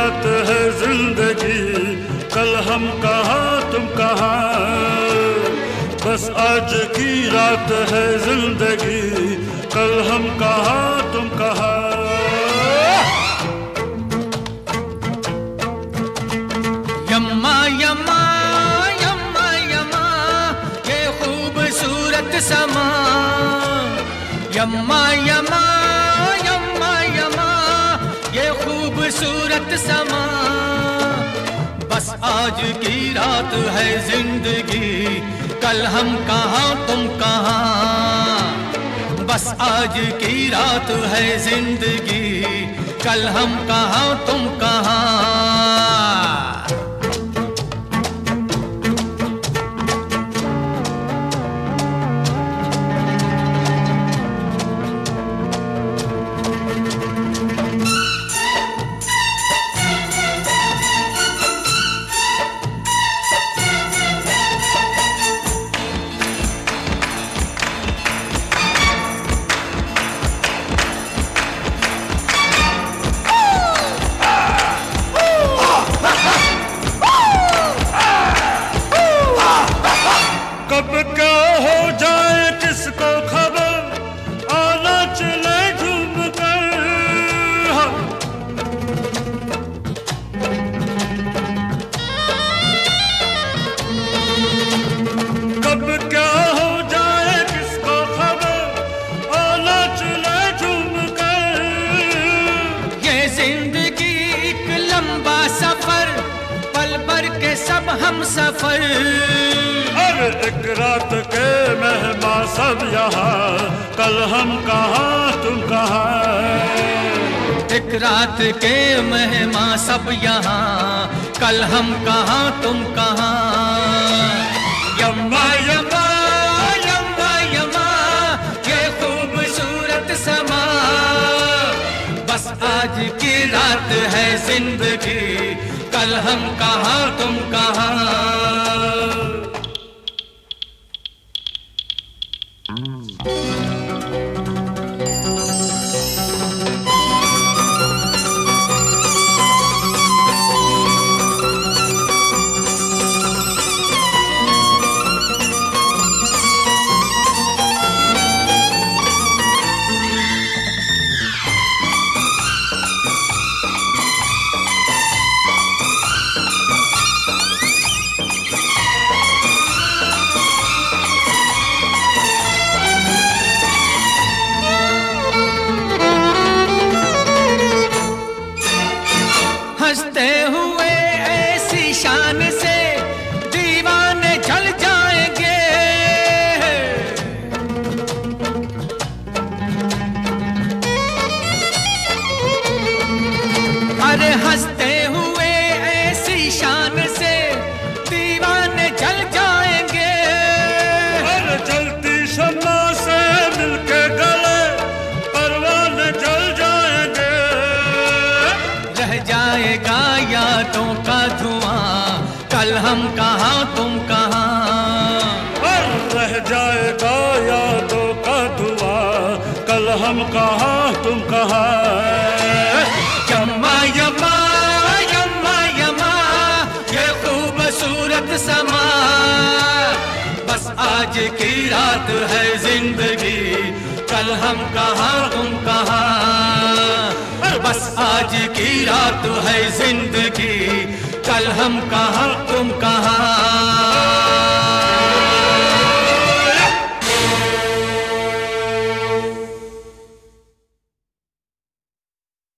रात है जिंदगी, कल हम कहाँ तुम कहाँ। बस आज की रात है जिंदगी, कल हम कहाँ तुम कहाँ। यम्मा यम्मा यम्मा यम्मा ये खूबसूरत समा। यम्मा यम्मा यम्मा यम्मा ये खूबसूरत समा। बस आज की रात है जिंदगी, कल हम कहाँ तुम कहाँ। बस आज की रात है जिंदगी, कल हम कहाँ तुम कहाँ। कब क्या हो जाए किसको खबर, आना चले झूम कर। कब क्या हो जाए किसको खबर, आना चले झूम कर। ये जिंदगी एक लंबा सफर, पल भर के सब हम सफर। एक रात के मेहमान सब यहाँ, कल हम कहाँ तुम कहाँ। एक रात के मेहमान सब यहाँ, कल हम कहाँ तुम कहाँ। यम्मा यम्मा यम्मा यम्मा ये खूबसूरत समा। बस आज की रात है जिंदगी, कल हम कहाँ तुम कहाँ। हंसते हुए ऐसी शान से दीवाने चल जाएंगे। अरे हंसते हुए ऐसी शान से दीवाने चल जाएंगे। अरे जलती शम्मा से मिलके गले परवाने जल जाएंगे। रह जाएगा यादों का धुआं, कल हम कहाँ तुम कहाँ। रह जाएगा यादों का धुआं, कल हम कहाँ तुम कहाँ। यम्मा यम्मा यम्मा यम्मा ये खूबसूरत समा। बस आज की रात है जिंदगी, कल हम कहाँ तुम कहाँ। बस आज की रात है जिंदगी, कल हम कहाँ तुम कहाँ।